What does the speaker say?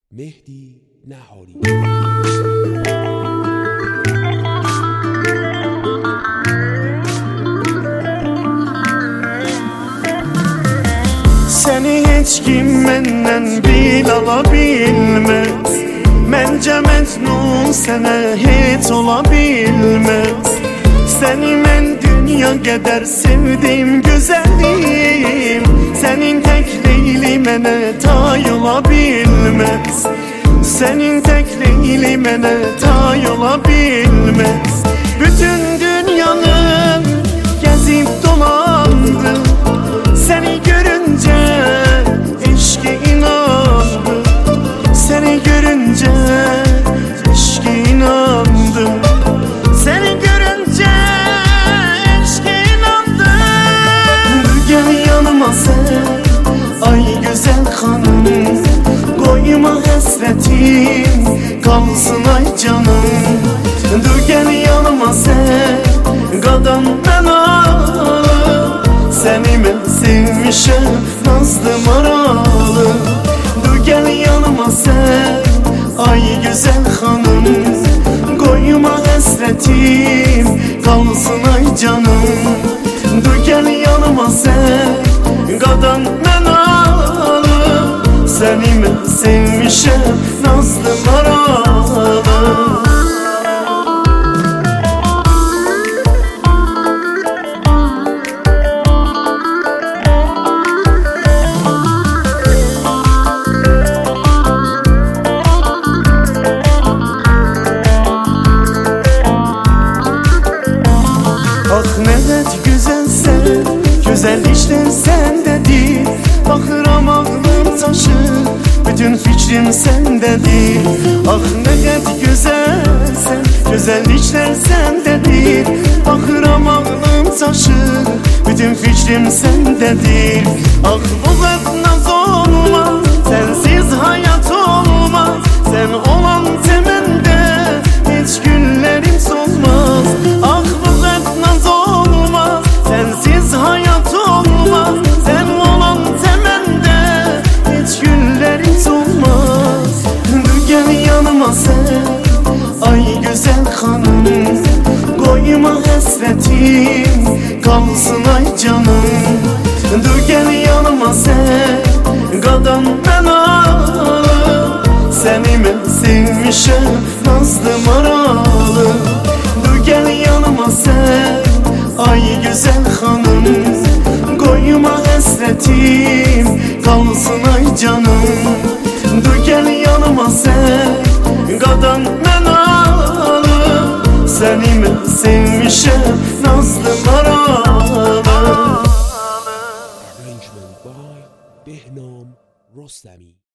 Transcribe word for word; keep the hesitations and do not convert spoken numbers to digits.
مهدی نهاری. Seni hiç kim menden bil alabilmez. Məncə məcnun sənə heç ola bilməz. Səni mən dünya qədər sevdim gözəlim. Sənin tək leyli mənə tay ola bilməz. Sənin tək leyli mənə tay ola bilməz. Bütün dünyanı gəzib dolandım, səni görüncə eşqə inandım. Seni görünce eşke inandım. Seni görünce eşke inandım. Dur gel yanıma sen, ay güzel hanım. Koyma hasretim, kalsın ay canım. Dur gel yanıma sen, qadan ben alım. Seni ben sevmişim, nazlı maralı. Dur gel yanıma sen, ay güzel hanım. Koyma hasretim, kalsın ay canım. Dur gel yanıma sen, qadan ben alım. Seni ben sevmişim, nazlı maralı. Ah ne güzel sen, güzel işler sendedir. Bakıram ağlım taşır, bütün fikrim sendedir. Ah ne güzel sen, güzel işler sendedir. Bakıram ağlım taşır, bütün fikrim sendedir. Ah bu kadar naz olmaz, sensiz hayat olmaz. Sen olan temende hiç günlerim solmaz. Ah bu kadar naz olmaz, sensiz hayat olmaz. Sen olan temende hiç günlerim solmaz. Dur gel yanıma sen, ay güzel hanım. Koyma hasretim, kalsın ay canım. Dur gel yanıma sen, qadan ben alım. Seni ben sevmişim, nazlı maralı. Dur gel yanıma sen, ay güzel hanım. Koyma hasretim, kalsın ay canım. Dur gel yanıma sen, qadan ben alım. Seni ben sevmişim, nazlı maralı. Arrangement by Behnam Rostami.